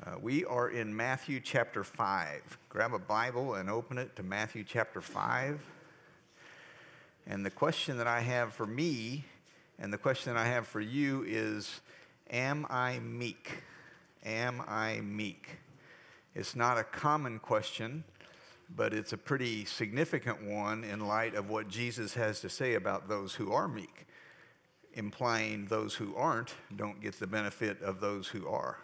We are in Matthew chapter 5. Grab a Bible and open it to Matthew chapter 5. And the question that I have for me and the question that I have for you is, am I meek? Am I meek? It's not a common question, but it's a pretty significant one in light of what Jesus has to say about those who are meek, implying those who aren't don't get the benefit of those who are.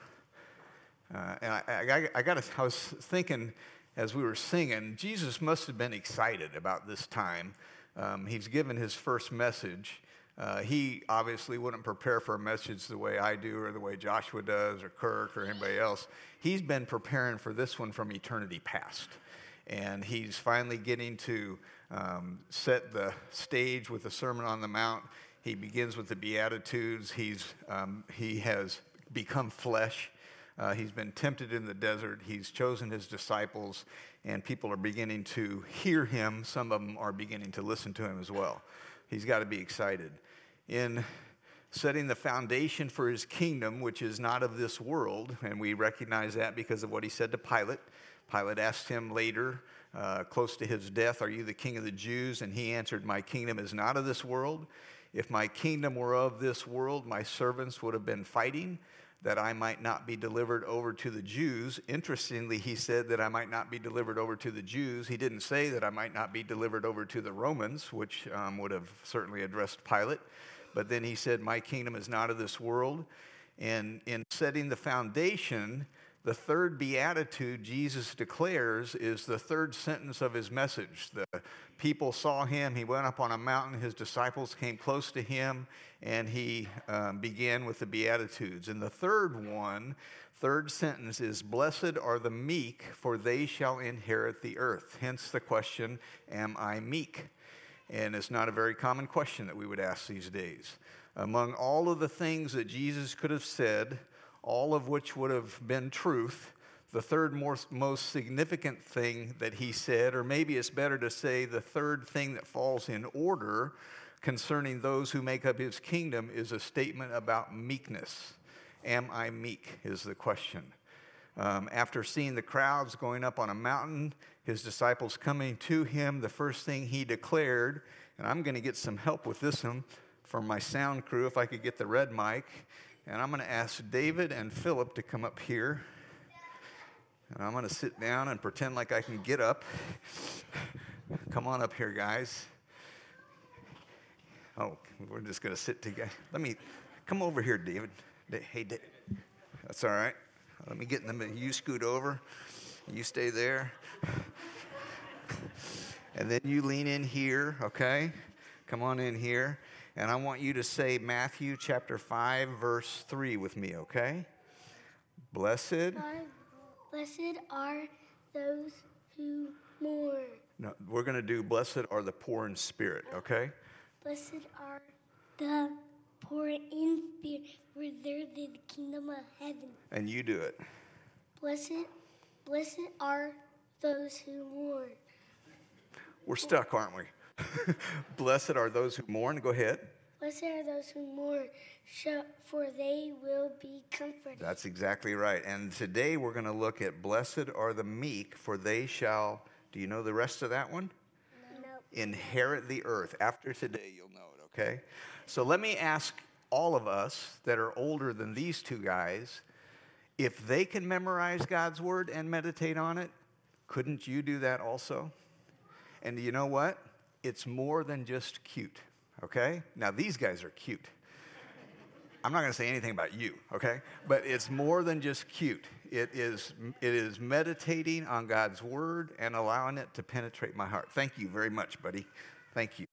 I was thinking as we were singing, Jesus must have been excited about this time. He's given his first message. He obviously wouldn't prepare for a message the way I do or the way Joshua does or Kirk or anybody else. He's been preparing for this one from eternity past. And he's finally getting to set the stage with the Sermon on the Mount. He begins with the Beatitudes. He has become flesh. He's been tempted in the desert. He's chosen his disciples, and people are beginning to hear him. Some of them are beginning to listen to him as well. He's got to be excited. In setting the foundation for his kingdom, which is not of this world, and we recognize that because of what he said to Pilate. Pilate asked him later, close to his death, "Are you the king of the Jews?" And he answered, "My kingdom is not of this world. If my kingdom were of this world, my servants would have been fighting, that I might not be delivered over to the Jews." Interestingly, he said that I might not be delivered over to the Jews. He didn't say that I might not be delivered over to the Romans, which would have certainly addressed Pilate. But then he said, "My kingdom is not of this world." And in setting the foundation, the third beatitude Jesus declares is the third sentence of his message. The people saw him. He went up on a mountain. His disciples came close to him, and he began with the Beatitudes. And the third sentence is, "Blessed are the meek, for they shall inherit the earth." Hence the question, am I meek? And it's not a very common question that we would ask these days. Among all of the things that Jesus could have said, all of which would have been truth, the third most significant thing that he said, or maybe it's better to say the third thing that falls in order concerning those who make up his kingdom, is a statement about meekness. Am I meek is the question. After seeing the crowds going up on a mountain, his disciples coming to him, the first thing he declared, and I'm going to get some help with this one from my sound crew if I could get the red mic, and I'm going to ask David and Philip to come up here. And I'm going to sit down and pretend like I can get up. Come on up here, guys. Oh, we're just going to sit together. Come over here, David. Hey, David. That's all right. Let me get in the middle. You scoot over. You stay there. And then you lean in here, okay? Come on in here. And I want you to say Matthew chapter 5, verse 3 with me, okay? Blessed are those who mourn. No, we're going to do blessed are the poor in spirit, okay? Blessed are the poor in spirit, for theirs is the kingdom of heaven. And you do it. Blessed are those who mourn. We're stuck, aren't we? Blessed are those who mourn. Go ahead. Blessed are those who mourn, for they will be comforted. That's exactly right. And today we're going to look at blessed are the meek, for they shall, do you know the rest of that one? No. Inherit the earth. After today, you'll know it, okay? So let me ask all of us that are older than these two guys, if they can memorize God's word and meditate on it, couldn't you do that also? And you know what? It's more than just cute, okay? Now, these guys are cute. I'm not going to say anything about you, okay? But it's more than just cute. It is meditating on God's word and allowing it to penetrate my heart. Thank you very much, buddy. Thank you.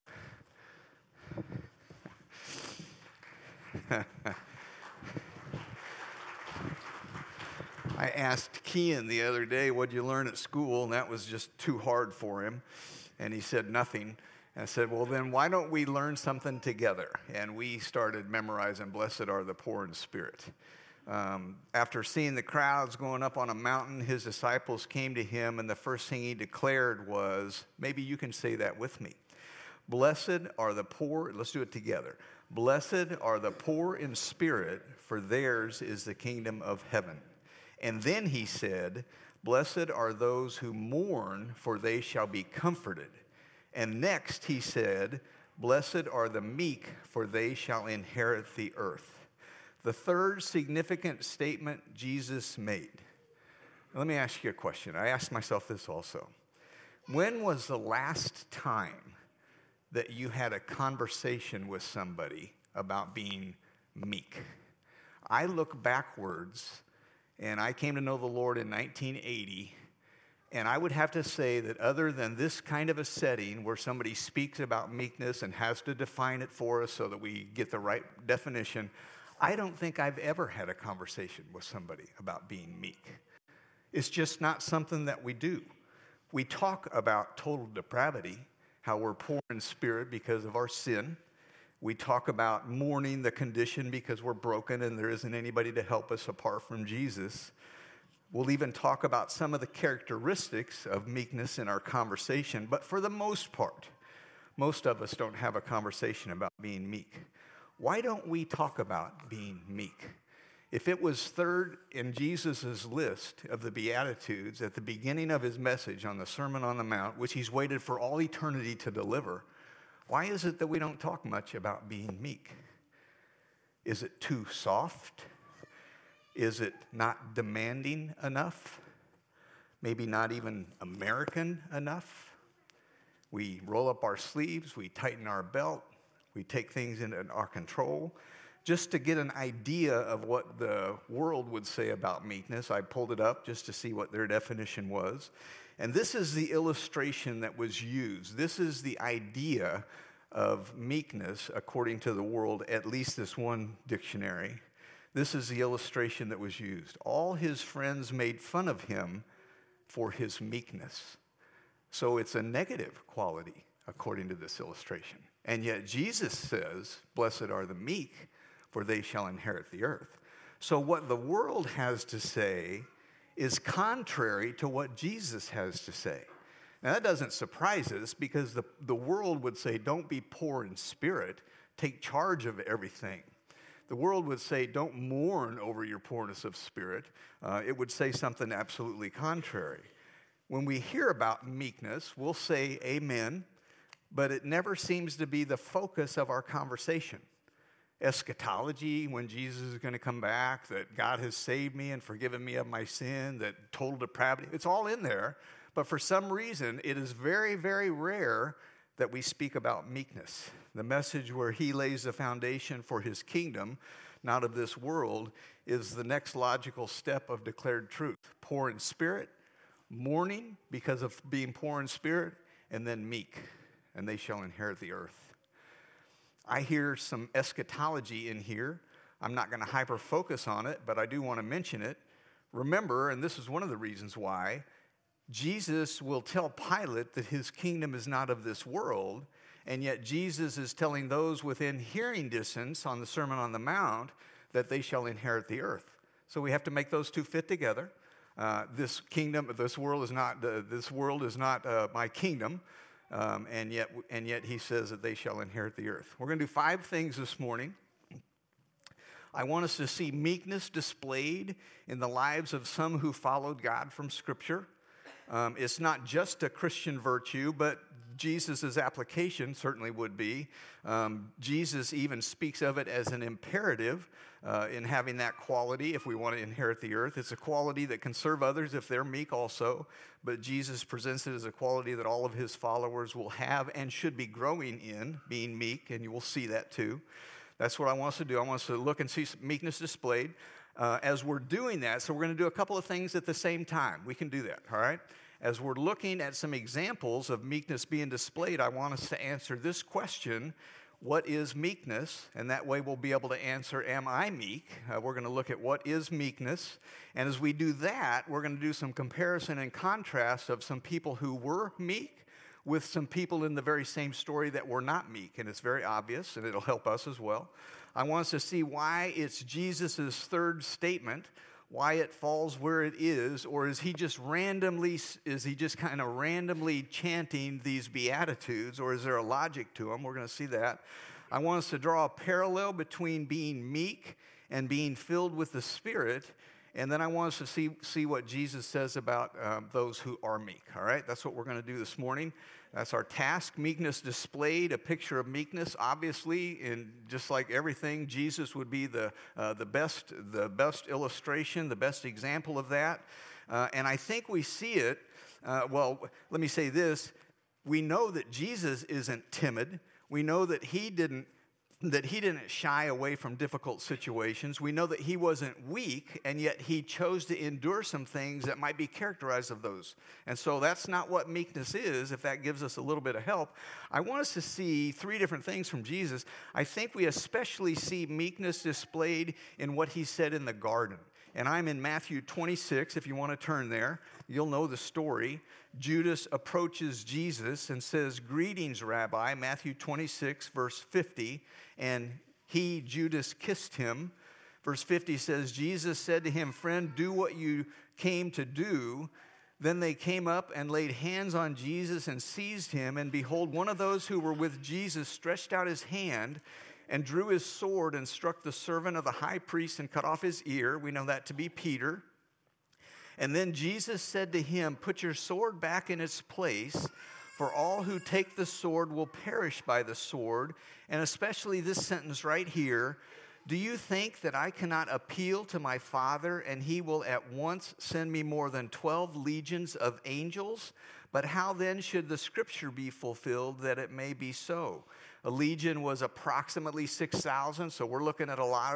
I asked Kian the other day, what'd you learn at school? And that was just too hard for him. And he said nothing. And I said, well, then why don't we learn something together? And we started memorizing, blessed are the poor in spirit. After seeing the crowds going up on a mountain, his disciples came to him, and the first thing he declared was, maybe you can say that with me. Blessed are the poor, let's do it together. Blessed are the poor in spirit, for theirs is the kingdom of heaven. And then he said, blessed are those who mourn, for they shall be comforted. And next he said, blessed are the meek, for they shall inherit the earth. The third significant statement Jesus made. Let me ask you a question. I asked myself this also. When was the last time that you had a conversation with somebody about being meek? I look backwards, and I came to know the Lord in 1980, and I would have to say that other than this kind of a setting where somebody speaks about meekness and has to define it for us so that we get the right definition, I don't think I've ever had a conversation with somebody about being meek. It's just not something that we do. We talk about total depravity, how we're poor in spirit because of our sin. We talk about mourning the condition because we're broken and there isn't anybody to help us apart from Jesus. We'll even talk about some of the characteristics of meekness in our conversation, but for the most part, most of us don't have a conversation about being meek. Why don't we talk about being meek? If it was third in Jesus' list of the Beatitudes at the beginning of his message on the Sermon on the Mount, which he's waited for all eternity to deliver, why is it that we don't talk much about being meek? Is it too soft? Is it not demanding enough? Maybe not even American enough? We roll up our sleeves, we tighten our belt, we take things into our control. Just to get an idea of what the world would say about meekness, I pulled it up just to see what their definition was. And this is the illustration that was used. This is the idea of meekness according to the world, at least this one dictionary. This is the illustration that was used. All his friends made fun of him for his meekness. So it's a negative quality according to this illustration. And yet Jesus says, blessed are the meek, for they shall inherit the earth. So what the world has to say is contrary to what Jesus has to say. Now that doesn't surprise us because the world would say, don't be poor in spirit, take charge of everything. The world would say, don't mourn over your poorness of spirit. It would say something absolutely contrary. When we hear about meekness, we'll say amen, but it never seems to be the focus of our conversation. Eschatology, when Jesus is going to come back, that God has saved me and forgiven me of my sin, that total depravity, it's all in there. But for some reason, it is very, very rare that we speak about meekness. The message where he lays the foundation for his kingdom, not of this world, is the next logical step of declared truth. Poor in spirit, mourning because of being poor in spirit, and then meek, and they shall inherit the earth. I hear some eschatology in here. I'm not going to hyper-focus on it, but I do want to mention it. Remember, and this is one of the reasons why, Jesus will tell Pilate that his kingdom is not of this world, and yet Jesus is telling those within hearing distance on the Sermon on the Mount that they shall inherit the earth. So we have to make those two fit together. This world is not my kingdom. And yet he says that they shall inherit the earth. We're going to do 5 things this morning. I want us to see meekness displayed in the lives of some who followed God from Scripture. It's not just a Christian virtue, but Jesus' application certainly would be. Jesus even speaks of it as an imperative in having that quality if we want to inherit the earth. It's a quality that can serve others if they're meek also, but Jesus presents it as a quality that all of his followers will have and should be growing in, being meek, and you will see that too. That's what I want us to do. I want us to look and see meekness displayed. As we're doing that, so we're going to do a couple of things at the same time. We can do that, all right? As we're looking at some examples of meekness being displayed, I want us to answer this question: what is meekness? And that way we'll be able to answer, am I meek? We're going to look at what is meekness. And as we do that, we're going to do some comparison and contrast of some people who were meek with some people in the very same story that were not meek. And it's very obvious, and it'll help us as well. I want us to see why it's Jesus' third statement, why it falls where it is, or is he just kind of randomly chanting these Beatitudes, or is there a logic to them? We're going to see that. I want us to draw a parallel between being meek and being filled with the Spirit, and then I want us to see what Jesus says about those who are meek, all right? That's what we're going to do this morning. That's our task. Meekness displayed, a picture of meekness. Obviously, in just like everything, Jesus would be the best illustration, the best example of that. And I think we see it. Well, let me say this. We know that Jesus isn't timid. We know that he didn't shy away from difficult situations. We know that he wasn't weak, and yet he chose to endure some things that might be characterized of those. And so that's not what meekness is, if that gives us a little bit of help. I want us to see three different things from Jesus. I think we especially see meekness displayed in what he said in the garden. And I'm in Matthew 26, if you want to turn there. You'll know the story. Judas approaches Jesus and says, "Greetings, Rabbi," Matthew 26, verse 50. And he, Judas, kissed him. Verse 50 says, Jesus said to him, "Friend, do what you came to do." Then they came up and laid hands on Jesus and seized him. And behold, one of those who were with Jesus stretched out his hand and drew his sword and struck the servant of the high priest and cut off his ear. We know that to be Peter. And then Jesus said to him, "Put your sword back in its place, for all who take the sword will perish by the sword." And especially this sentence right here, "Do you think that I cannot appeal to my Father, and he will at once send me more than 12 legions of angels? But how then should the scripture be fulfilled that it may be so?" A legion was approximately 6,000, so we're looking at a lot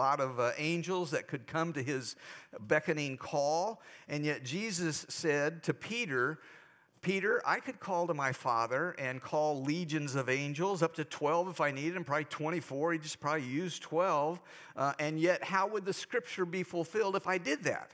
of angels that could come to his beckoning call. And yet Jesus said to Peter, "Peter, I could call to my Father and call legions of angels, up to 12 if I needed them, probably 24. He just probably used 12. And yet, how would the scripture be fulfilled if I did that?"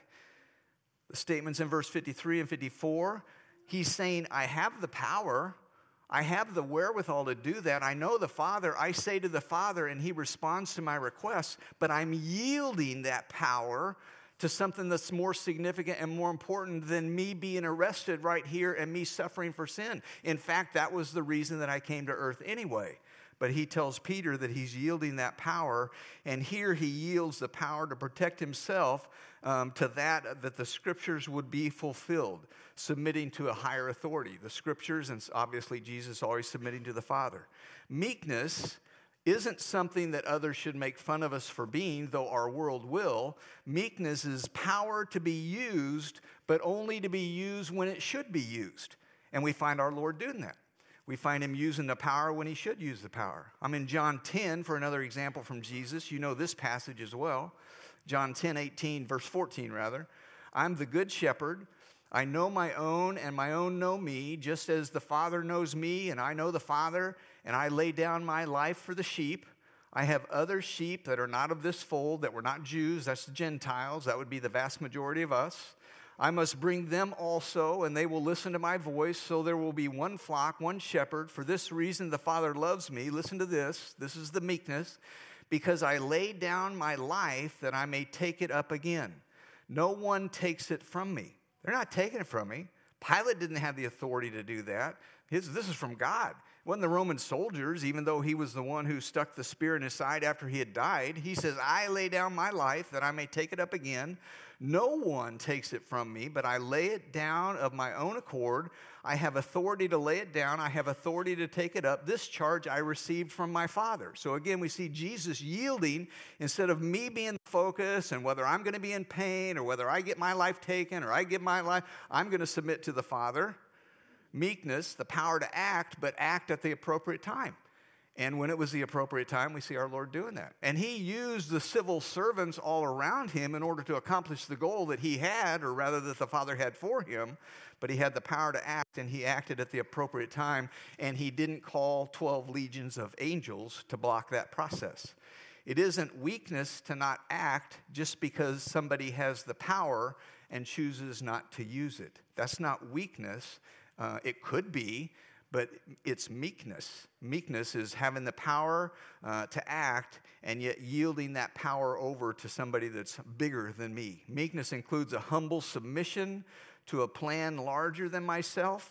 The statements in verse 53 and 54, he's saying, "I have the power. I have the wherewithal to do that. I know the Father. I say to the Father, and he responds to my requests, but I'm yielding that power to something that's more significant and more important than me being arrested right here and me suffering for sin. In fact, that was the reason that I came to earth anyway." But he tells Peter that he's yielding that power, and here he yields the power to protect himself to that the scriptures would be fulfilled, submitting to a higher authority. The scriptures, and obviously Jesus always submitting to the Father. Meekness isn't something that others should make fun of us for being, though our world will. Meekness is power to be used, but only to be used when it should be used. And we find our Lord doing that. We find him using the power when he should use the power. I'm in John 10 for another example from Jesus. You know this passage as well. John 10:18, verse 14 rather. "I'm the good shepherd. I know my own, and my own know me, just as the Father knows me, and I know the Father, and I lay down my life for the sheep. I have other sheep that are not of this fold, that were not Jews." That's the Gentiles. That would be the vast majority of us. "I must bring them also, and they will listen to my voice. So there will be one flock, one shepherd. For this reason the Father loves me." Listen to this. This is the meekness. "Because I lay down my life that I may take it up again. No one takes it from me." They're not taking it from me. Pilate didn't have the authority to do that. This is from God. It wasn't the Roman soldiers, even though he was the one who stuck the spear in his side after he had died. He says, "I lay down my life that I may take it up again. No one takes it from me, but I lay it down of my own accord. I have authority to lay it down. I have authority to take it up. This charge I received from my Father." So again, we see Jesus yielding instead of me being the focus and whether I'm going to be in pain or whether I get my life taken or I give my life, I'm going to submit to the Father. Meekness, the power to act, but act at the appropriate time. And when it was the appropriate time, we see our Lord doing that. And he used the civil servants all around him in order to accomplish the goal that he had, or rather that the Father had for him. But he had the power to act, and he acted at the appropriate time. And he didn't call 12 legions of angels to block that process. It isn't weakness to not act just because somebody has the power and chooses not to use it. That's not weakness. It could be, but it's meekness. Meekness is having the power to act and yet yielding that power over to somebody that's bigger than me. Meekness includes a humble submission to a plan larger than myself.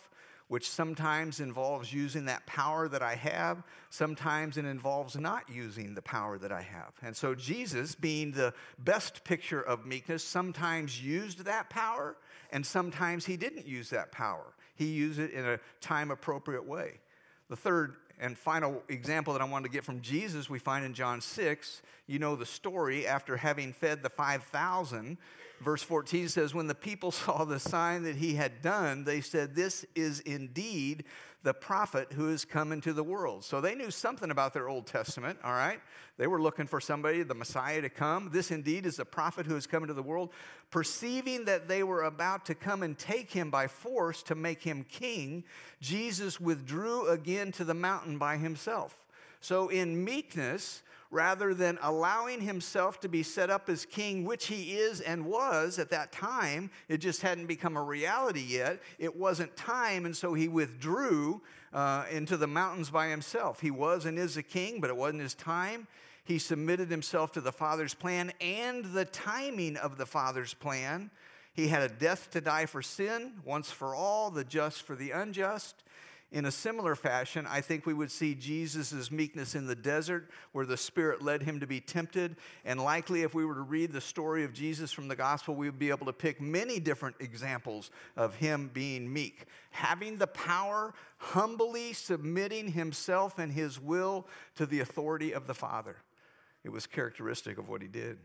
which sometimes involves using that power that I have. Sometimes it involves not using the power that I have. And so Jesus, being the best picture of meekness, sometimes used that power, and sometimes he didn't use that power. He used it in a time-appropriate way. The third and final example that I wanted to get from Jesus, we find in John 6. You know the story. After having fed the 5,000, verse 14 says, when the people saw the sign that he had done, they said, this is indeed the prophet who has come into the world. So they knew something about their Old Testament, all right? They were looking for somebody, the Messiah, to come. This indeed is the prophet who has come into the world. Perceiving that they were about to come and take him by force to make him king, Jesus withdrew again to the mountain by himself. So in meekness, rather than allowing himself to be set up as king, which he is and was at that time, it just hadn't become a reality yet. It wasn't time, and so he withdrew into the mountains by himself. He was and is a king, but it wasn't his time. He submitted himself to the Father's plan and the timing of the Father's plan. He had a death to die for sin, once for all, the just for the unjust. In a similar fashion, I think we would see Jesus' meekness in the desert where the Spirit led him to be tempted. And likely, if we were to read the story of Jesus from the gospel, we would be able to pick many different examples of him being meek. Having the power, humbly submitting himself and his will to the authority of the Father. It was characteristic of what he did.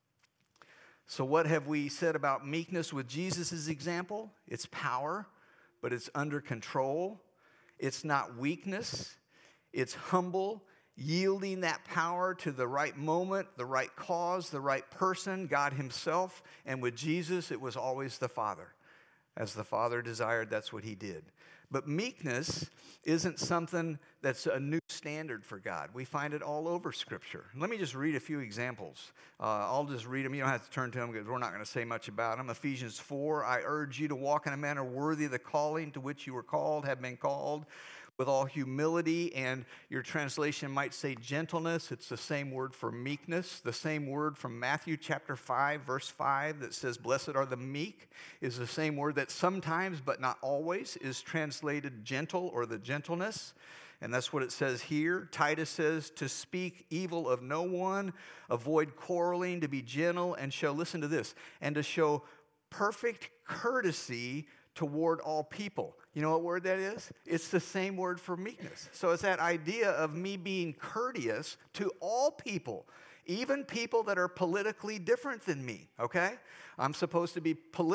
So what have we said about meekness with Jesus' example? It's power, but it's under control. It's not weakness. It's humble, yielding that power to the right moment, the right cause, the right person, God himself. And with Jesus, it was always the Father. As the Father desired, that's what he did. But meekness isn't something that's a new standard for God. We find it all over Scripture. Let me just read a few examples. I'll just read them. You don't have to turn to them because we're not going to say much about them. Ephesians 4, I urge you to walk in a manner worthy of the calling to which you were called, have been called, with all humility, and your translation might say gentleness. It's the same word for meekness. The same word from Matthew chapter 5, verse 5 that says, blessed are the meek, is the same word that sometimes, but not always, is translated gentle or the gentleness. And that's what it says here. Titus says, to speak evil of no one, avoid quarreling, to be gentle, and show, listen to this, and to show perfect courtesy toward all people. You know what word that is? It's the same word for meekness. So it's that idea of me being courteous to all people, even people that are politically different than me, okay? I'm supposed to be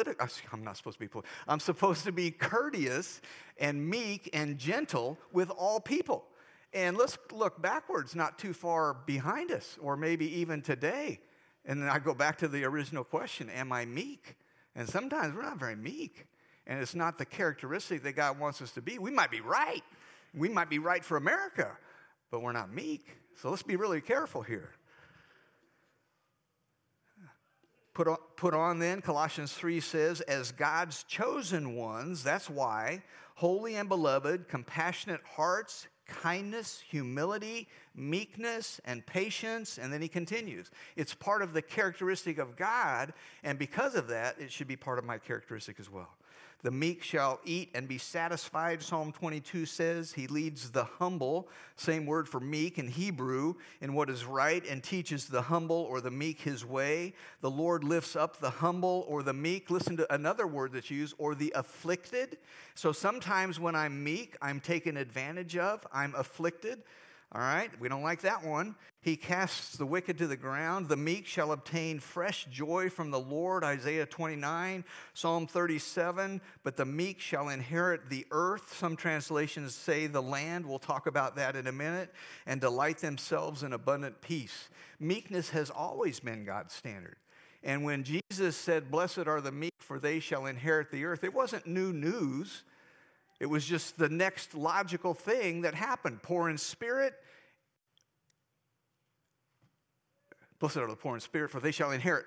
I'm supposed to be courteous and meek and gentle with all people. And let's look backwards, not too far behind us, or maybe even today. And then I go back to the original question, am I meek? And sometimes we're not very meek. And it's not the characteristic that God wants us to be. We might be right. We might be right for America, but we're not meek. So let's be really careful here. Put on then, Colossians 3 says, as God's chosen ones, that's why, holy and beloved, compassionate hearts, kindness, humility, meekness, and patience. And then he continues. It's part of the characteristic of God, and because of that, it should be part of my characteristic as well. The meek shall eat and be satisfied, Psalm 22 says. He leads the humble, same word for meek in Hebrew, in what is right, and teaches the humble or the meek his way. The Lord lifts up the humble or the meek. Listen to another word that's used, or the afflicted. So sometimes when I'm meek, I'm taken advantage of. I'm afflicted. All right, we don't like that one. He casts the wicked to the ground. The meek shall obtain fresh joy from the Lord, Isaiah 29, Psalm 37. But the meek shall inherit the earth. Some translations say the land. We'll talk about that in a minute. And delight themselves in abundant peace. Meekness has always been God's standard. And when Jesus said, blessed are the meek, for they shall inherit the earth, it wasn't new news. It was just the next logical thing that happened. Poor in spirit. Blessed are the poor in spirit, for they shall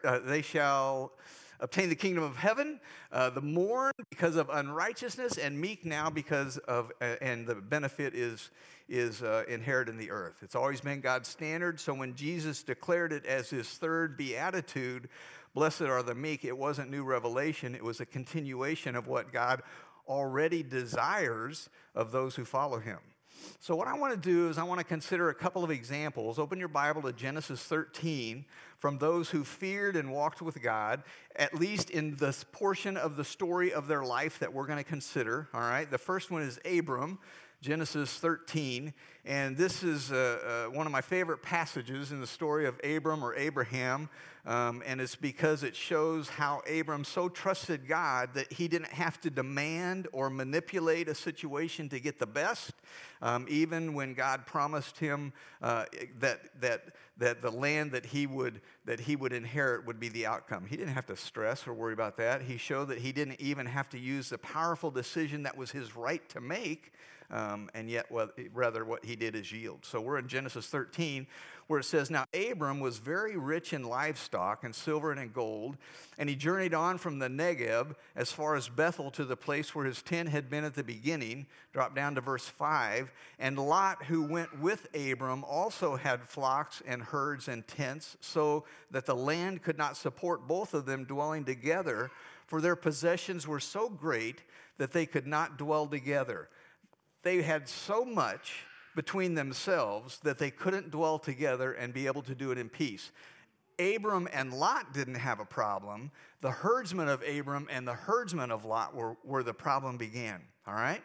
obtain the kingdom of heaven. The mourn because of unrighteousness, and meek now because of, and the benefit is inherited in the earth. It's always been God's standard. So when Jesus declared it as his third beatitude, blessed are the meek, it wasn't new revelation. It was a continuation of what God already desires of those who follow him. So what I want to do is I want to consider a couple of examples. Open your Bible to Genesis 13 from those who feared and walked with God, at least in this portion of the story of their life that we're going to consider. All right, the first one is Abram, Genesis 13, and this is one of my favorite passages in the story of Abram or Abraham, and it's because it shows how Abram so trusted God that he didn't have to demand or manipulate a situation to get the best, even when God promised him that the land that he would inherit would be the outcome. He didn't have to stress or worry about that. He showed that he didn't even have to use the powerful decision that was his right to make, and yet rather what he did is yield. So we're in Genesis 13 where it says, "Now Abram was very rich in livestock and silver and in gold, and he journeyed on from the Negeb as far as Bethel to the place where his tent had been at the beginning." Drop down to verse 5. "And Lot, who went with Abram, also had flocks and herds and tents, so that the land could not support both of them dwelling together, for their possessions were so great that they could not dwell together." They had so much between themselves that they couldn't dwell together and be able to do it in peace. Abram and Lot didn't have a problem. The herdsmen of Abram and the herdsmen of Lot were where the problem began. All right?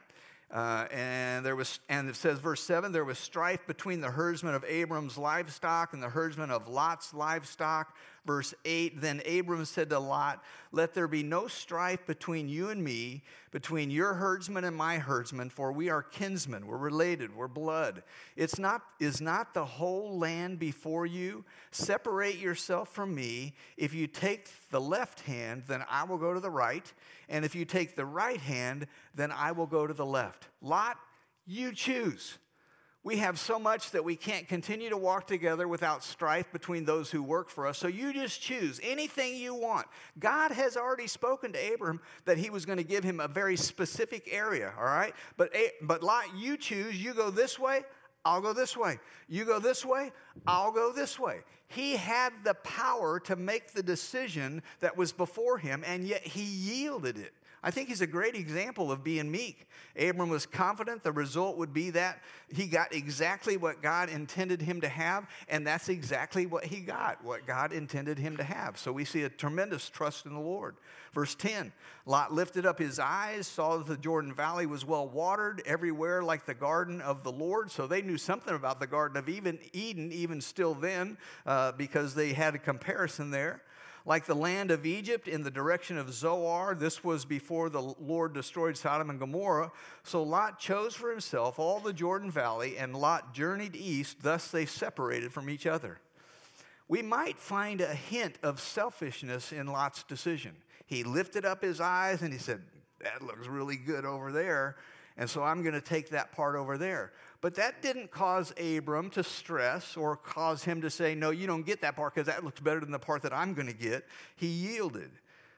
And it says, verse 7, "There was strife between the herdsmen of Abram's livestock and the herdsmen of Lot's livestock." Verse 8, "Then Abram said to Lot, 'Let there be no strife between you and me, between your herdsmen and my herdsmen, for we are kinsmen, we're related, we're blood. Is not the whole land before you? Separate yourself from me. If you take the left hand, then I will go to the right. And if you take the right hand, then I will go to the left.' Lot, you choose. We have so much that we can't continue to walk together without strife between those who work for us. So you just choose anything you want." God has already spoken to Abram that he was going to give him a very specific area, all right? But Lot, you choose. You go this way, I'll go this way. You go this way, I'll go this way. He had the power to make the decision that was before him, and yet he yielded it. I think he's a great example of being meek. Abram was confident the result would be that he got exactly what God intended him to have, and that's exactly what he got, what God intended him to have. So we see a tremendous trust in the Lord. Verse 10, "Lot lifted up his eyes, saw that the Jordan Valley was well watered, everywhere like the garden of the Lord." So they knew something about the Garden of Eden, even still then, because they had a comparison there. "Like the land of Egypt in the direction of Zoar." This was before the Lord destroyed Sodom and Gomorrah. "So Lot chose for himself all the Jordan Valley, and Lot journeyed east. Thus they separated from each other." We might find a hint of selfishness in Lot's decision. He lifted up his eyes and he said, "That looks really good over there, and so I'm going to take that part over there." But that didn't cause Abram to stress or cause him to say, "No, you don't get that part because that looks better than the part that I'm going to get." He yielded.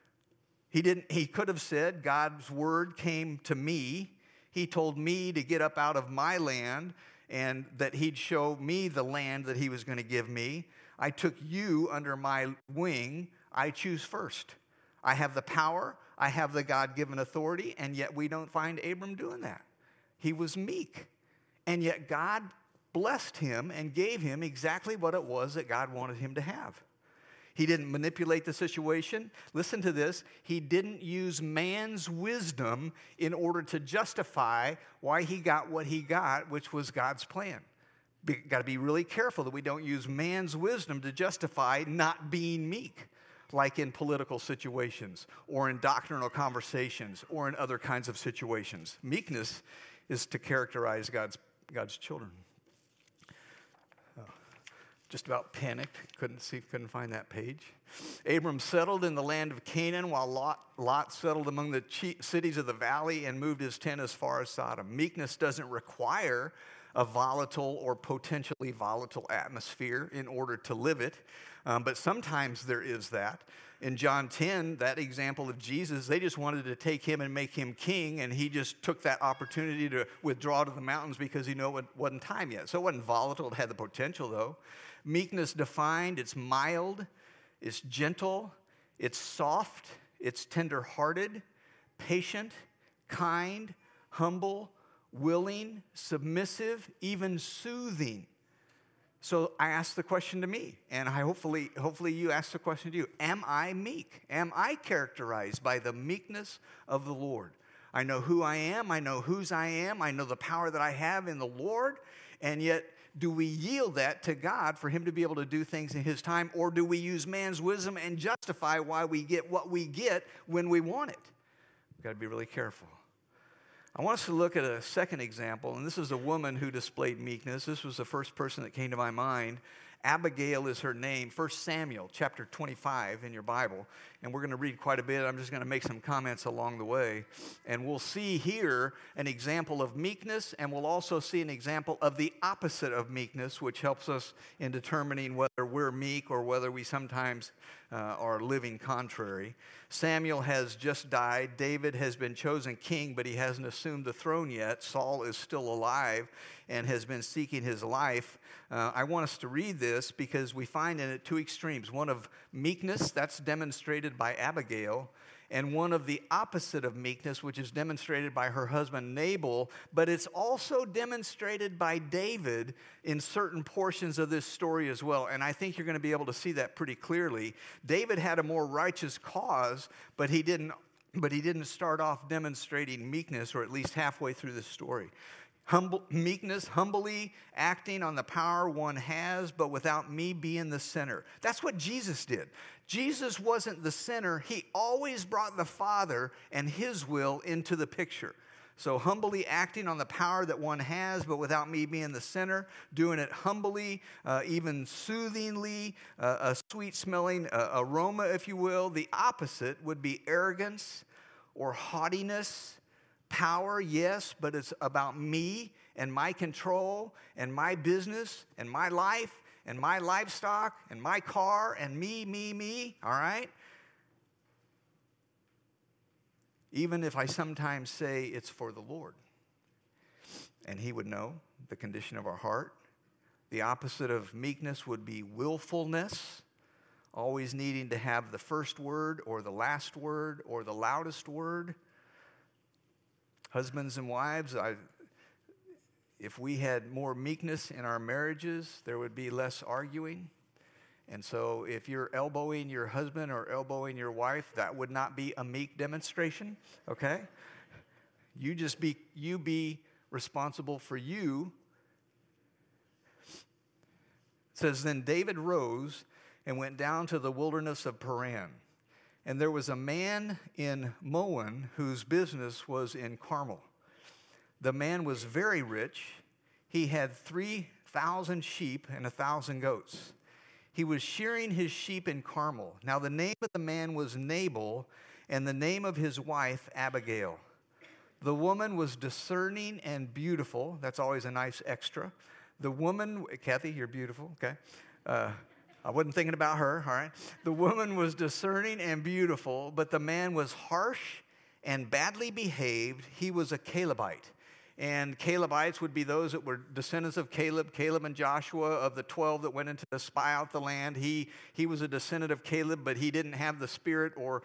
He could have said, "God's word came to me. He told me to get up out of my land and that he'd show me the land that he was going to give me. I took you under my wing. I choose first. I have the power. I have the God-given authority," and yet we don't find Abram doing that. He was meek. And yet God blessed him and gave him exactly what it was that God wanted him to have. He didn't manipulate the situation. Listen to this. He didn't use man's wisdom in order to justify why he got what he got, which was God's plan. Got to be really careful that we don't use man's wisdom to justify not being meek, like in political situations or in doctrinal conversations or in other kinds of situations. Meekness is to characterize God's children. Just about panicked. Couldn't find that page. "Abram settled in the land of Canaan, while Lot settled among the cities of the valley and moved his tent as far as Sodom." Meekness doesn't require a volatile or potentially volatile atmosphere in order to live it, but sometimes there is that. In John 10, that example of Jesus, they just wanted to take him and make him king, and he just took that opportunity to withdraw to the mountains because he knew it wasn't time yet. So it wasn't volatile. It had the potential, though. Meekness defined, it's mild, it's gentle, it's soft, it's tender-hearted, patient, kind, humble, willing, submissive, even soothing. So I asked the question to me, and hopefully you asked the question to you. Am I meek? Am I characterized by the meekness of the Lord? I know who I am. I know whose I am. I know the power that I have in the Lord. And yet, do we yield that to God for him to be able to do things in his time? Or do we use man's wisdom and justify why we get what we get when we want it? We've got to be really careful. I want us to look at a second example, and this is a woman who displayed meekness. This was the first person that came to my mind. Abigail is her name. 1 Samuel chapter 25 in your Bible. And we're going to read quite a bit. I'm just going to make some comments along the way. And we'll see here an example of meekness, and we'll also see an example of the opposite of meekness, which helps us in determining whether we're meek or whether we sometimes are living contrary. Samuel has just died. David has been chosen king, but he hasn't assumed the throne yet. Saul is still alive and has been seeking his life. I want us to read this because we find in it two extremes. One of meekness, that's demonstrated by Abigail, and one of the opposite of meekness, which is demonstrated by her husband Nabal, but it's also demonstrated by David in certain portions of this story as well. And I think you're going to be able to see that pretty clearly. David had a more righteous cause, but he didn't start off demonstrating meekness, or at least halfway through the story. Meekness, humbly acting on the power one has, but without me being the center. That's what Jesus did. Jesus wasn't the center. He always brought the Father and his will into the picture. So humbly acting on the power that one has, but without me being the center, doing it humbly, even soothingly, a sweet-smelling aroma, if you will. The opposite would be arrogance or haughtiness. Power, yes, but it's about me and my control and my business and my life and my livestock and my car and me, all right? Even if I sometimes say it's for the Lord. And he would know the condition of our heart. The opposite of meekness would be willfulness, always needing to have the first word or the last word or the loudest word. Husbands and wives, if we had more meekness in our marriages, there would be less arguing. And so if you're elbowing your husband or elbowing your wife, that would not be a meek demonstration, okay? You be responsible for you. It says, then David rose and went down to the wilderness of Paran. And there was a man in Moab whose business was in Carmel. The man was very rich. He had 3,000 sheep and 1,000 goats. He was shearing his sheep in Carmel. Now the name of the man was Nabal, and the name of his wife Abigail. The woman was discerning and beautiful. That's always a nice extra. The woman, Kathy, you're beautiful, okay? I wasn't thinking about her, all right? The woman was discerning and beautiful, but the man was harsh and badly behaved. He was a Calebite. And Calebites would be those that were descendants of Caleb and Joshua, of the 12 that went into to spy out the land. He was a descendant of Caleb, but he didn't have the spirit or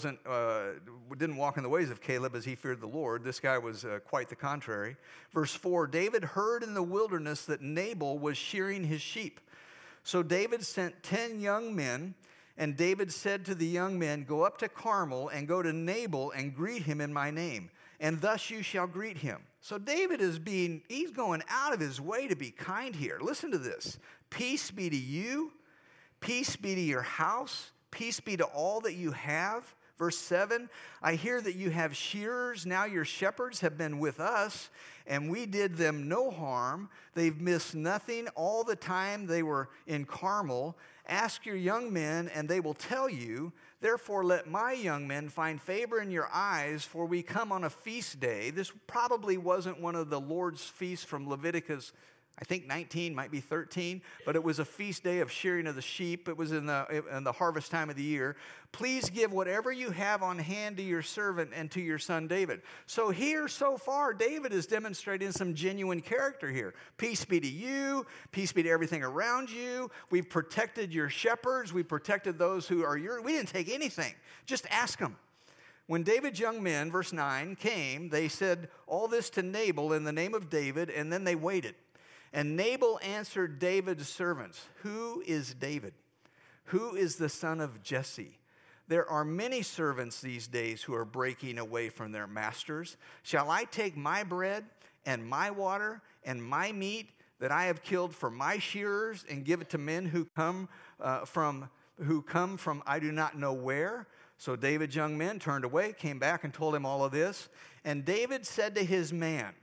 didn't walk in the ways of Caleb as he feared the Lord. This guy was quite the contrary. Verse 4, David heard in the wilderness that Nabal was shearing his sheep. So David sent 10 young men, and David said to the young men, go up to Carmel and go to Nabal and greet him in my name, and thus you shall greet him. So David he's going out of his way to be kind here. Listen to this. Peace be to you. Peace be to your house. Peace be to all that you have. Verse 7, I hear that you have shearers. Now your shepherds have been with us, and we did them no harm. They've missed nothing all the time they were in Carmel. Ask your young men, and they will tell you. Therefore, let my young men find favor in your eyes, for we come on a feast day. This probably wasn't one of the Lord's feasts from Leviticus, I think 19, might be 13, but it was a feast day of shearing of the sheep. It was in the harvest time of the year. Please give whatever you have on hand to your servant and to your son David. So here, so far, David is demonstrating some genuine character here. Peace be to you. Peace be to everything around you. We've protected your shepherds. We protected those who are yours. We didn't take anything. Just ask them. When David's young men, verse 9, came, they said all this to Nabal in the name of David, and then they waited. And Nabal answered David's servants, "Who is David? Who is the son of Jesse? There are many servants these days who are breaking away from their masters. Shall I take my bread and my water and my meat that I have killed for my shearers and give it to men who come from I do not know where?" So David's young men turned away, came back and told him all of this. And David said to his men,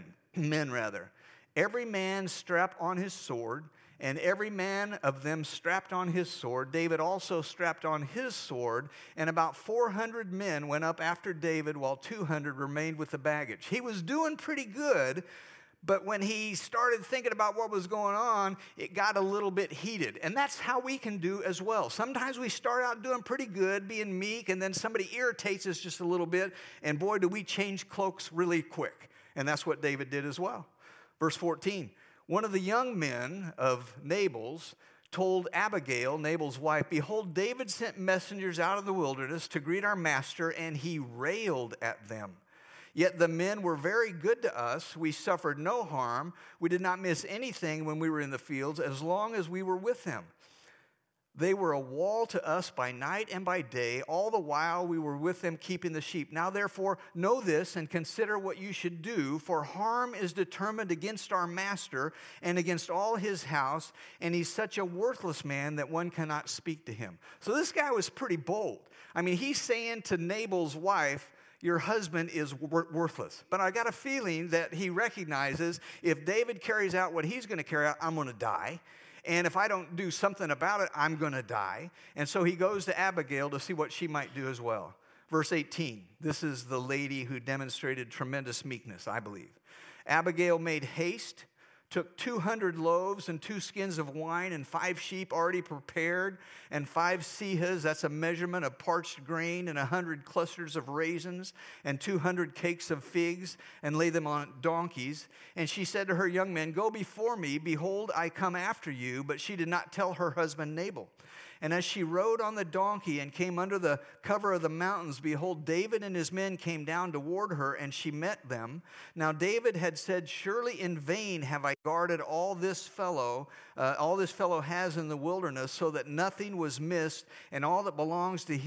"Every man strap on his sword." And every man of them strapped on his sword. David also strapped on his sword. And about 400 men went up after David, while 200 remained with the baggage. He was doing pretty good, but when he started thinking about what was going on, it got a little bit heated. And that's how we can do as well. Sometimes we start out doing pretty good, being meek, and then somebody irritates us just a little bit, and boy, do we change cloaks really quick. And that's what David did as well. Verse 14. One of the young men of Nabal's told Abigail, Nabal's wife, "Behold, David sent messengers out of the wilderness to greet our master, and he railed at them. Yet the men were very good to us. We suffered no harm. We did not miss anything when we were in the fields, as long as we were with them. They were a wall to us by night and by day, all the while we were with them keeping the sheep. Now therefore know this and consider what you should do, for harm is determined against our master and against all his house, and he's such a worthless man that one cannot speak to him." So this guy was pretty bold. I mean, he's saying to Nabal's wife, "Your husband is worthless." But I got a feeling that he recognizes if David carries out what he's going to carry out, I'm going to die. And if I don't do something about it, I'm going to die. And so he goes to Abigail to see what she might do as well. Verse 18, this is the lady who demonstrated tremendous meekness, I believe. Abigail made haste, took 200 loaves and 2 skins of wine and 5 sheep already prepared and 5 sehas, that's a measurement of parched grain, and 100 clusters of raisins and 200 cakes of figs, and laid them on donkeys. And she said to her young men, "Go before me, behold, I come after you." But she did not tell her husband Nabal. And as she rode on the donkey and came under the cover of the mountains, behold, David and his men came down toward her, and she met them. Now David had said, "Surely in vain have I guarded all this fellow has in the wilderness, so that nothing was missed, and all that belongs to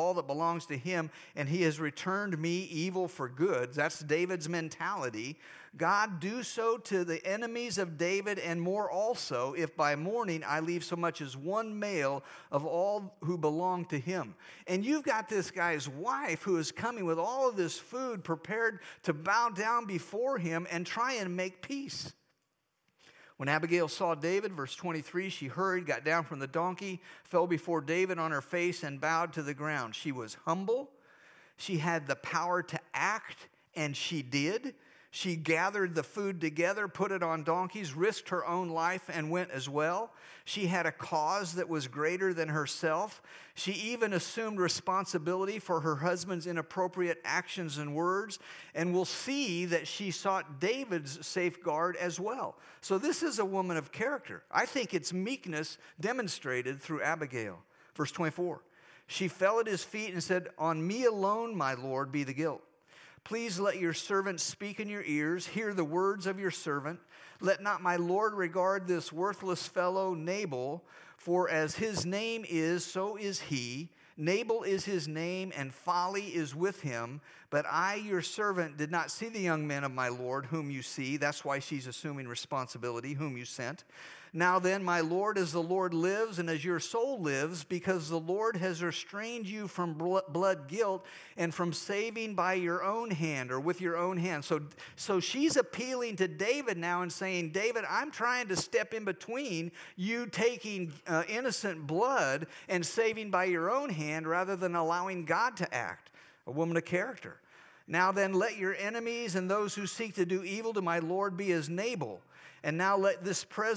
him, and he has returned me evil for good." That's David's mentality. God, do so to the enemies of David and more also, if by morning I leave so much as one male of all who belong to him. And you've got this guy's wife who is coming with all of this food, prepared to bow down before him and try and make peace. When Abigail saw David, verse 23, she hurried, got down from the donkey, fell before David on her face, and bowed to the ground. She was humble. She had the power to act, and she did. She gathered the food together, put it on donkeys, risked her own life, and went as well. She had a cause that was greater than herself. She even assumed responsibility for her husband's inappropriate actions and words, and we'll see that she sought David's safeguard as well. So this is a woman of character. I think it's meekness demonstrated through Abigail. Verse 24, she fell at his feet and said, "On me alone, my Lord, be the guilt. Please let your servant speak in your ears. Hear the words of your servant. Let not my Lord regard this worthless fellow Nabal, for as his name is, so is he. Nabal is his name, and folly is with him. But I, your servant, did not see the young men of my Lord, whom you see." That's why she's assuming responsibility, whom you sent. "Now then, my Lord, as the Lord lives and as your soul lives, because the Lord has restrained you from blood guilt and from saving by your own hand," or with your own hand. So she's appealing to David now and saying, "David, I'm trying to step in between you taking innocent blood and saving by your own hand rather than allowing God to act." A woman of character. "Now then, let your enemies and those who seek to do evil to my Lord be as Nabal. And now let this present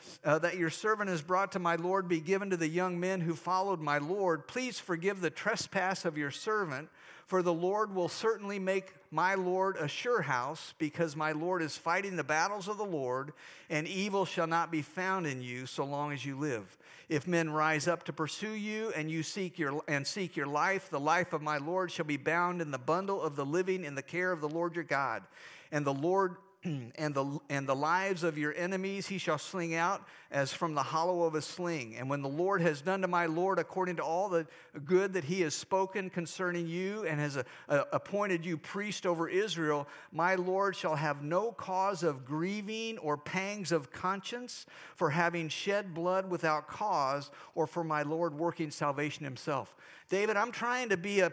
that your servant has brought to my Lord be given to the young men who followed my Lord. Please forgive the trespass of your servant, for the Lord will certainly make my Lord a sure house, because my Lord is fighting the battles of the Lord, and evil shall not be found in you so long as you live. If men rise up to pursue you, and you seek your life, the life of my Lord shall be bound in the bundle of the living in the care of the Lord your God. And the Lord and the lives of your enemies he shall sling out as from the hollow of a sling. And when the Lord has done to my Lord according to all the good that he has spoken concerning you, and has appointed you priest over Israel, my Lord shall have no cause of grieving or pangs of conscience for having shed blood without cause, or for my Lord working salvation himself. David, I'm trying to be a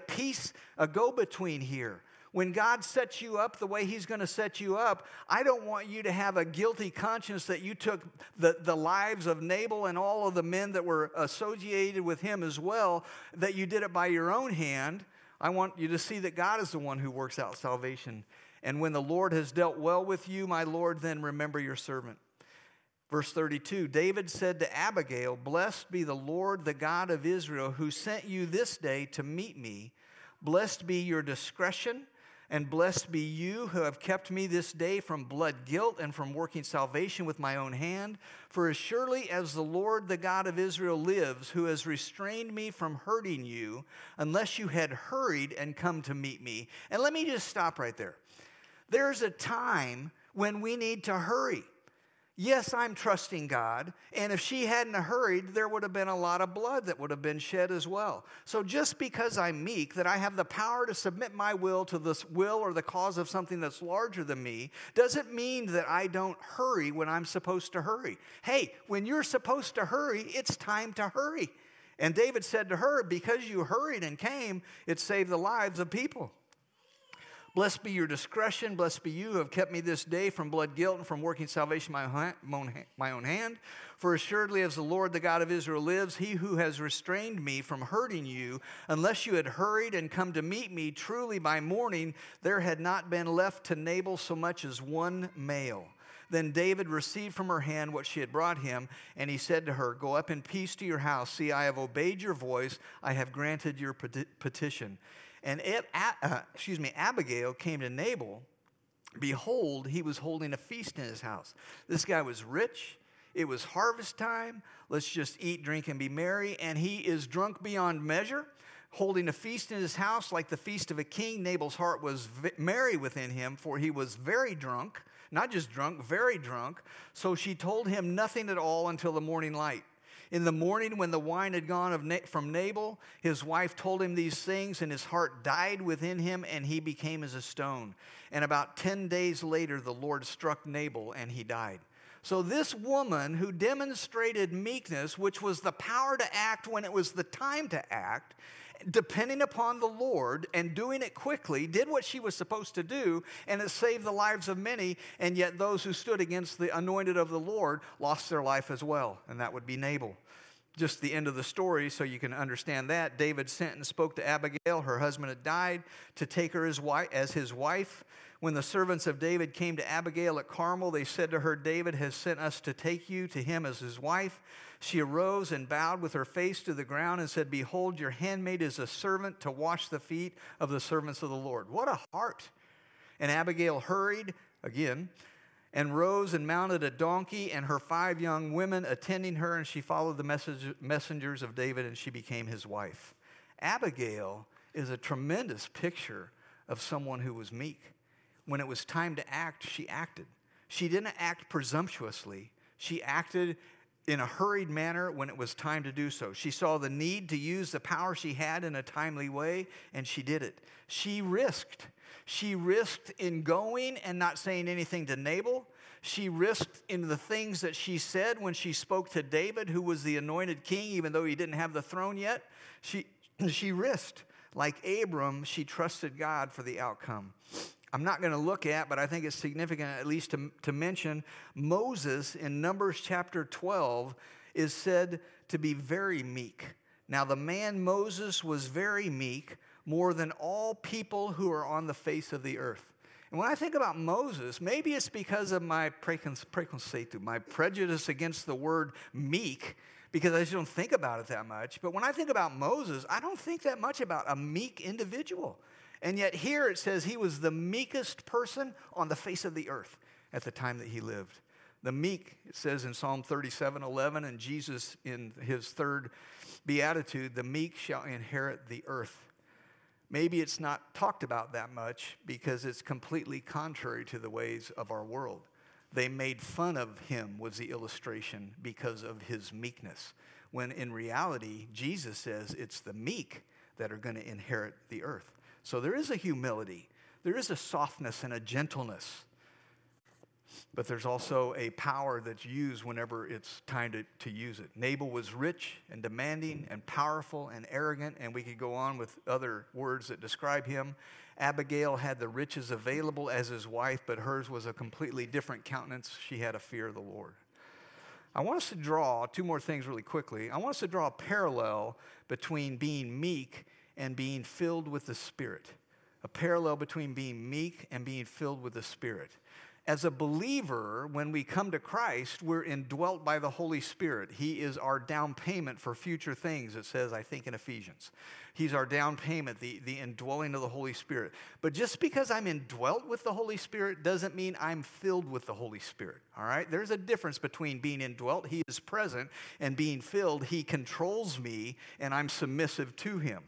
go-between here. When God sets you up the way he's going to set you up, I don't want you to have a guilty conscience that you took the lives of Nabal and all of the men that were associated with him as well, that you did it by your own hand. I want you to see that God is the one who works out salvation. And when the Lord has dealt well with you, my Lord, then remember your servant. Verse 32, David said to Abigail, "Blessed be the Lord, the God of Israel, who sent you this day to meet me. Blessed be your discretion, and blessed be you who have kept me this day from blood guilt and from working salvation with my own hand. For as surely as the Lord, the God of Israel, lives, who has restrained me from hurting you, unless you had hurried and come to meet me." And let me just stop right there. There's a time when we need to hurry. Yes, I'm trusting God, and if she hadn't hurried, there would have been a lot of blood that would have been shed as well. So just because I'm meek, that I have the power to submit my will to this will or the cause of something that's larger than me, doesn't mean that I don't hurry when I'm supposed to hurry. Hey, when you're supposed to hurry, it's time to hurry. And David said to her, because you hurried and came, it saved the lives of people. Blessed be your discretion. Blessed be you who have kept me this day from blood guilt and from working salvation my own hand. For assuredly as the Lord, the God of Israel, lives, he who has restrained me from hurting you, unless you had hurried and come to meet me, truly by morning there had not been left to Nabal so much as one male. Then David received from her hand what she had brought him, and he said to her, "Go up in peace to your house. See, I have obeyed your voice. I have granted your petition." And Abigail came to Nabal. Behold, he was holding a feast in his house. This guy was rich. It was harvest time. Let's just eat, drink, and be merry. And he is drunk beyond measure, holding a feast in his house like the feast of a king. Nabal's heart was merry within him, for he was very drunk. Not just drunk, very drunk. So she told him nothing at all until the morning light. In the morning, when the wine had gone from Nabal, his wife told him these things, and his heart died within him, and he became as a stone. And about 10 days later, the Lord struck Nabal, and he died. So this woman who demonstrated meekness, which was the power to act when it was the time to act, depending upon the Lord and doing it quickly, did what she was supposed to do, and it saved the lives of many. And yet those who stood against the anointed of the Lord lost their life as well, and that would be Nabal. Just the end of the story, so you can understand that. David sent and spoke to Abigail. Her husband had died, to take her as his wife. When the servants of David came to Abigail at Carmel, they said to her, "David has sent us to take you to him as his wife." She arose and bowed with her face to the ground and said, "Behold, your handmaid is a servant to wash the feet of the servants of the Lord." What a heart. And Abigail hurried, again, and rose and mounted a donkey, and her 5 young women attending her, and she followed the messengers of David, and she became his wife. Abigail is a tremendous picture of someone who was meek. When it was time to act, she acted. She didn't act presumptuously. She acted in a hurried manner when it was time to do so. She saw the need to use the power she had in a timely way, and she did it. She risked. She risked in going and not saying anything to Nabal. She risked in the things that she said when she spoke to David, who was the anointed king, even though he didn't have the throne yet. She risked. Like Abram, she trusted God for the outcome. I'm not going to look at, but I think it's significant at least to mention, Moses in Numbers chapter 12 is said to be very meek. Now the man Moses was very meek, more than all people who are on the face of the earth. And when I think about Moses, maybe it's because of my preconceito, my prejudice against the word meek, because I just don't think about it that much. But when I think about Moses, I don't think that much about a meek individual. And yet here it says he was the meekest person on the face of the earth at the time that he lived. The meek, it says in Psalm 37:11, and Jesus in his third beatitude, the meek shall inherit the earth. Maybe it's not talked about that much because it's completely contrary to the ways of our world. They made fun of him, was the illustration, because of his meekness. When in reality, Jesus says it's the meek that are going to inherit the earth. So there is a humility. There is a softness and a gentleness. But there's also a power that's used whenever it's time to use it. Nabal was rich and demanding and powerful and arrogant, and we could go on with other words that describe him. Abigail had the riches available as his wife, but hers was a completely different countenance. She had a fear of the Lord. I want us to draw two more things really quickly. I want us to draw a parallel between being meek and being filled with the Spirit. A parallel between being meek and being filled with the Spirit. As a believer, when we come to Christ, we're indwelt by the Holy Spirit. He is our down payment for future things, it says, I think, in Ephesians. He's our down payment, the indwelling of the Holy Spirit. But just because I'm indwelt with the Holy Spirit doesn't mean I'm filled with the Holy Spirit, all right? There's a difference between being indwelt, He is present, and being filled, He controls me, and I'm submissive to Him.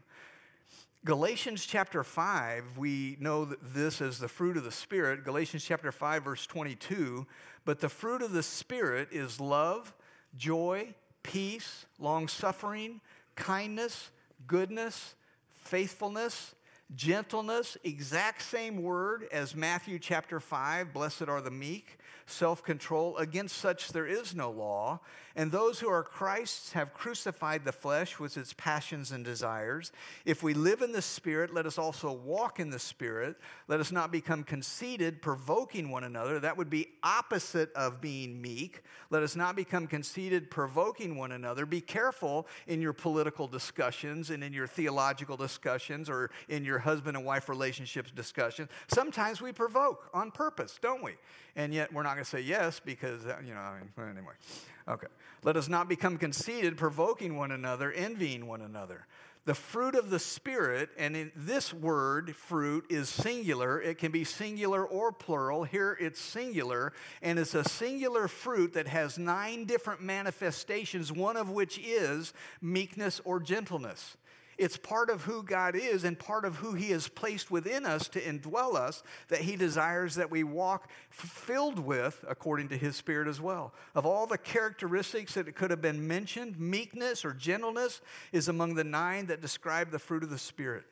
Galatians chapter 5, we know that this as the fruit of the Spirit. Galatians chapter 5, verse 22. But the fruit of the Spirit is love, joy, peace, long-suffering, kindness, goodness, faithfulness, gentleness. Exact same word as Matthew chapter 5, blessed are the meek. Self-control. Against such there is no law. And those who are Christ's have crucified the flesh with its passions and desires. If we live in the Spirit, let us also walk in the Spirit. Let us not become conceited, provoking one another. That would be opposite of being meek. Let us not become conceited, provoking one another. Be careful in your political discussions and in your theological discussions or in your husband and wife relationships discussions. Sometimes we provoke on purpose, don't we? And yet we're not going to say yes because, anyway. Okay. Let us not become conceited, provoking one another, envying one another. The fruit of the Spirit, and in this word, fruit, is singular. It can be singular or plural. Here it's singular, and it's a singular fruit that has 9 different manifestations, one of which is meekness or gentleness. It's part of who God is and part of who He has placed within us to indwell us that He desires that we walk filled with according to His Spirit as well. Of all the characteristics that could have been mentioned, meekness or gentleness is among the 9 that describe the fruit of the Spirit.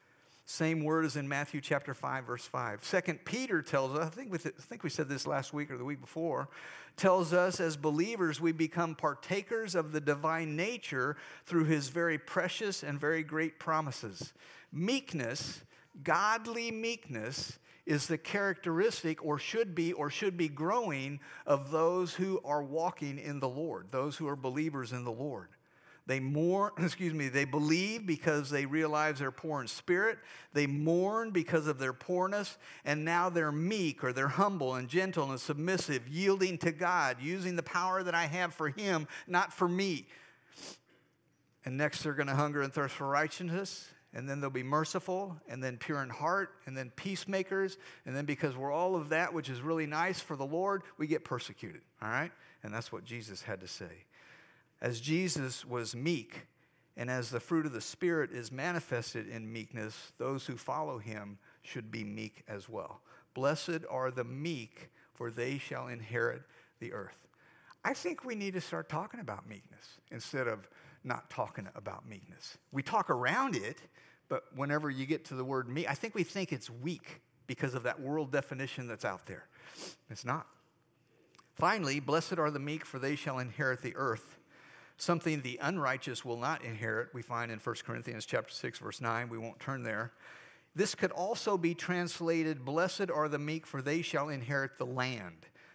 Same word as in Matthew chapter 5, verse 5. 2 Peter tells us, I think we said this last week or the week before, tells us as believers we become partakers of the divine nature through His very precious and very great promises. Meekness, godly meekness, is the characteristic or should be growing of those who are walking in the Lord, those who are believers in the Lord. They they believe because they realize they're poor in spirit. They mourn because of their poorness. And now they're meek or they're humble and gentle and submissive, yielding to God, using the power that I have for Him, not for me. And next they're going to hunger and thirst for righteousness. And then they'll be merciful, and then pure in heart, and then peacemakers. And then because we're all of that, which is really nice for the Lord, we get persecuted, all right? And that's what Jesus had to say. As Jesus was meek, and as the fruit of the Spirit is manifested in meekness, those who follow Him should be meek as well. Blessed are the meek, for they shall inherit the earth. I think we need to start talking about meekness instead of not talking about meekness. We talk around it, but whenever you get to the word meek, I think we think it's weak because of that world definition that's out there. It's not. Finally, blessed are the meek, for they shall inherit the earth. Something the unrighteous will not inherit, we find in 1 Corinthians chapter 6, verse 9. We won't turn there. This could also be translated, blessed are the meek, for they shall inherit the land.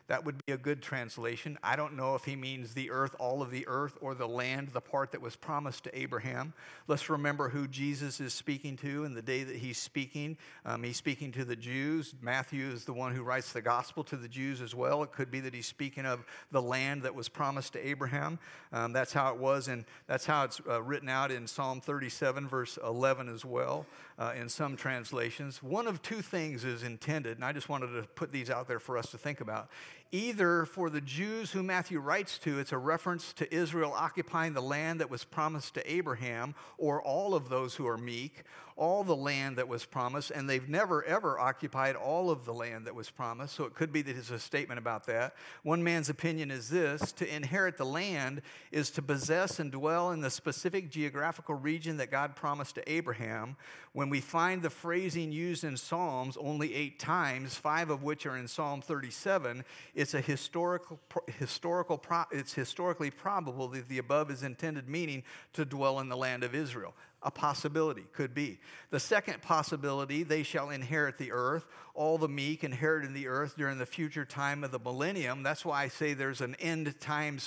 That would be a good translation. I don't know if he means the earth, all of the earth, or the land, the part that was promised to Abraham. Let's remember who Jesus is speaking to in the day that he's speaking. He's speaking to the Jews. Matthew is the one who writes the gospel to the Jews as well. It could be that he's speaking of the land that was promised to Abraham. That's how it was, and that's how it's written out in Psalm 37, verse 11 as well, in some translations. One of two things is intended, and I just wanted to put these out there for us to think about. Either for the Jews who Matthew writes to, it's a reference to Israel occupying the land that was promised to Abraham, or all of those who are meek, all the land that was promised, and they've never, ever occupied all of the land that was promised, so it could be that it's a statement about that. One man's opinion is this: to inherit the land is to possess and dwell in the specific geographical region that God promised to Abraham. When we find the phrasing used in Psalms only 8 times, 5 of which are in Psalm 37, it's historically probable that the above is intended meaning to dwell in the land of Israel. A possibility, could be. The second possibility, they shall inherit the earth. All the meek inheriting the earth during the future time of the millennium. That's why I say there's an end times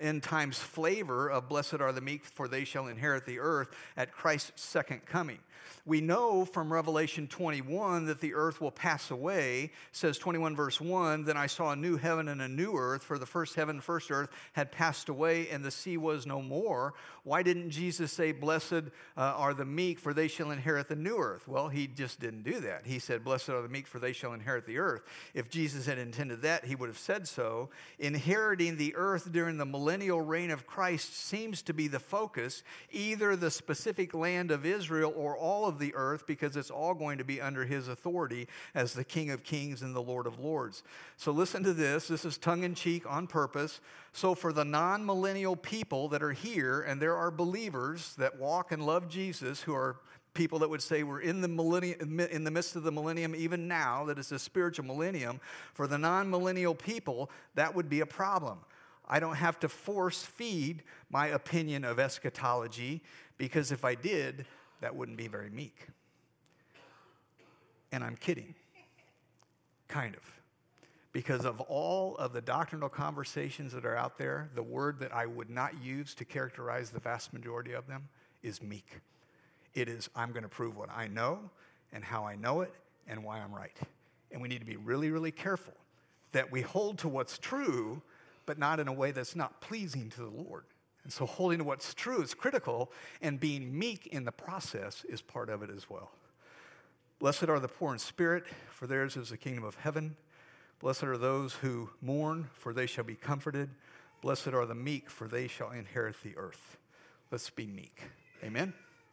flavor of blessed are the meek, for they shall inherit the earth at Christ's second coming. We know from Revelation 21 that the earth will pass away. It says 21 verse 1, then I saw a new heaven and a new earth, for the first heaven, first earth had passed away, and the sea was no more. Why didn't Jesus say, blessed are the meek, for they shall inherit the new earth? Well, he just didn't do that. He said, blessed are the meek, for they shall inherit the earth. If Jesus had intended that, he would have said so. Inheriting the earth during the millennial reign of Christ seems to be the focus, either the specific land of Israel or all of the earth, because it's all going to be under his authority as the King of Kings and the Lord of Lords. So listen to this. This is tongue-in-cheek on purpose. So for the non-millennial people that are here, and there are believers that walk and love Jesus who are people that would say we're in the millennium, in the midst of the millennium even now, that it's a spiritual millennium. For the non-millennial people, that would be a problem. I don't have to force feed my opinion of eschatology, because if I did, that wouldn't be very meek. And I'm kidding. Kind of. Because of all of the doctrinal conversations that are out there, the word that I would not use to characterize the vast majority of them is meek. It is, I'm going to prove what I know and how I know it and why I'm right. And we need to be really, really careful that we hold to what's true, but not in a way that's not pleasing to the Lord. And so holding to what's true is critical, and being meek in the process is part of it as well. Blessed are the poor in spirit, for theirs is the kingdom of heaven. Blessed are those who mourn, for they shall be comforted. Blessed are the meek, for they shall inherit the earth. Let's be meek. Amen.